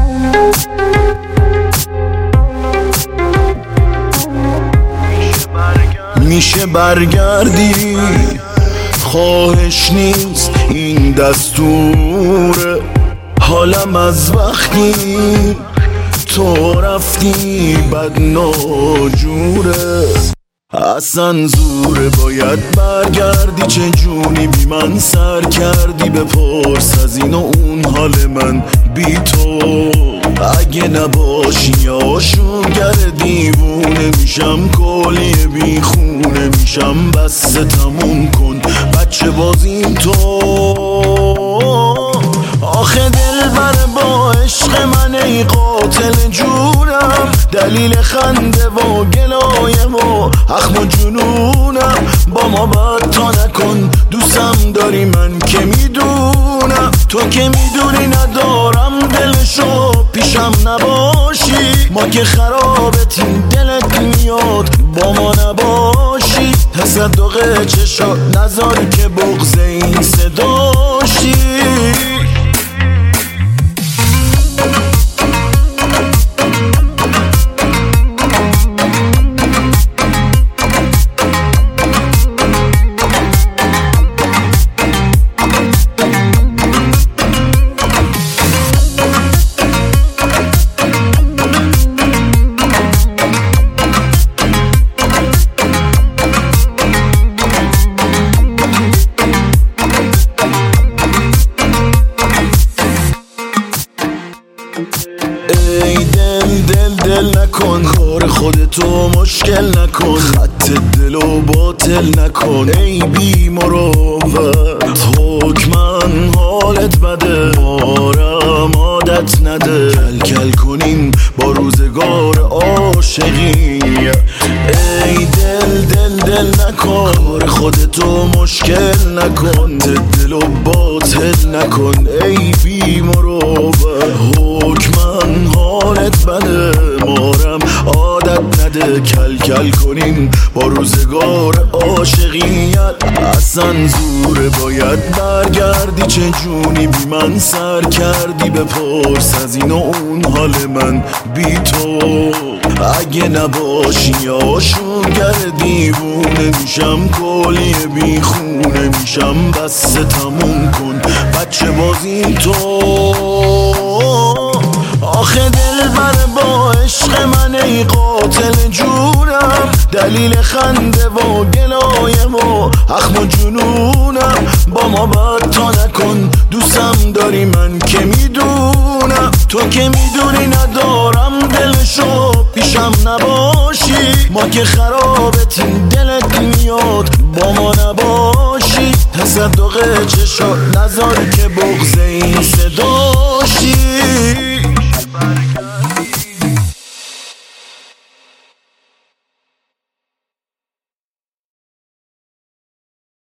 میشه برگردی، خواهش نیست این دستوره. حالم از وقتی تو رفتی بد ناجوره. اصلا زوره باید برگردی، چه جونی بی من سر کردی. بپرس از این و اون حال من بی تو. اگه نباشی آشوگر دیوونه میشم، کلی بی خونه میشم. بس تموم کن بچه بازیم تو. آخه دل بره با عشق من ای قاتل جونم. دلیل خنده و گلایه و اخم و جنونم. با ما بد تا نکن، دوستم داری من که میدونم. تو که میدونی ندارم دلشو، پیشم نباشی. ما که خرابتیم دلت میاد با ما نباشی. تصدق چشات نذاری که بغض این صداشی. ای دل نکن، کار خودتو مشکل نکن. خط دلو باطل نکن ای بی مروت. حکمن حالت بده، مارم عادت نده. کل کنیم با روزگار عاشقی. ای دل نکن، کار خودتو مشکل نکن. دلو باطل نکن ای بی مروت. حکمن حالت بده، مارم عادت نده. کل کنیم با روزگار عاشقیت. اصلا زوره باید برگردی، چه جونی بی من سر کردی. بپرس از این و اون حال من بی تو. اگه نباشی آشوگر دیوونه میشم، کلی بی خونه میشم. بس تموم کن بچه بازیم تو. آخه دل بره با عشق من ای قاتل جونم. دلیل خنده و گلایه و اخم و جنونم. با ما بد تا نکن، دوستم داری من که میدونم. تو که میدونی ندارم دلشو، پیشم نباشی. ما که خرابتیم دلت میاد با ما نباشی. تصدق چشات نذاری که بغض این صداشی.